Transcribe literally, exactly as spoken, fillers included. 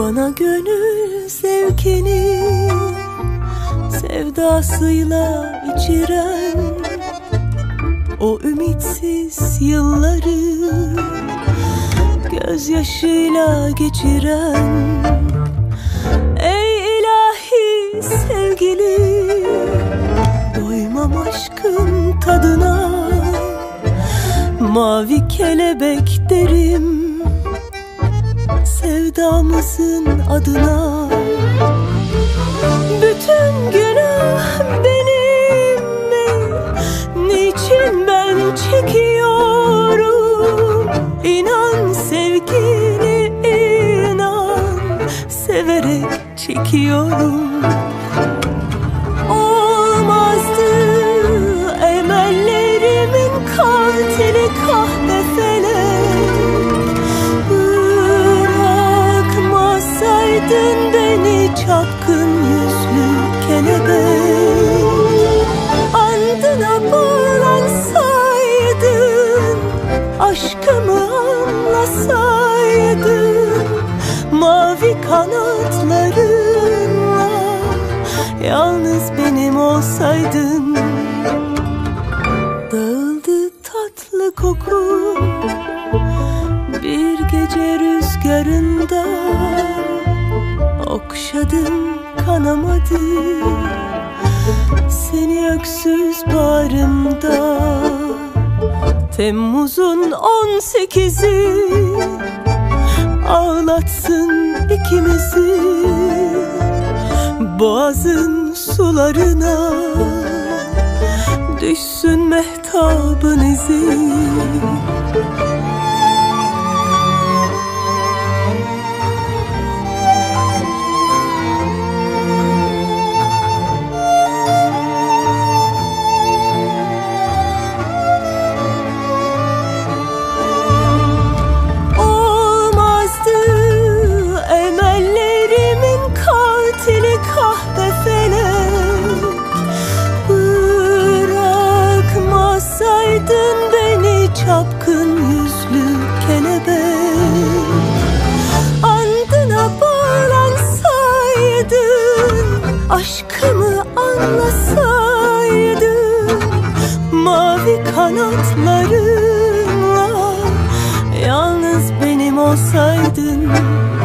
Bana gönül zevkini sevdasıyla içiren, o ümitsiz yılları gözyaşıyla geçiren, ey ilahi sevgili, doymam aşkın tadına, mavi kelebek derim sevdamızın adına. Bütün günah benim mi? Niçin ben çekiyorum? İnan sevgili, inan, severek çekiyorum. Olmazdı emellerimin katili kahve felek, bırakmasaydın beni çapkın yüzlü kelebek. Andına bağlansaydın, aşkımı anlasaydın, mavi kanatlarınla yalnız benim olsaydın. Dağıldı tatlı koku bir gece rüzgarında, okşadım kanamadı seni öksüz bağrımda. Temmuz'un on sekizi ağlatsın ikimizi, boğazın sularına düşsün mehtabın izi. Çapkın yüzlü kelebek, andına bağlansaydın, aşkımı anlasaydın, mavi kanatlarınla yalnız benim olsaydın.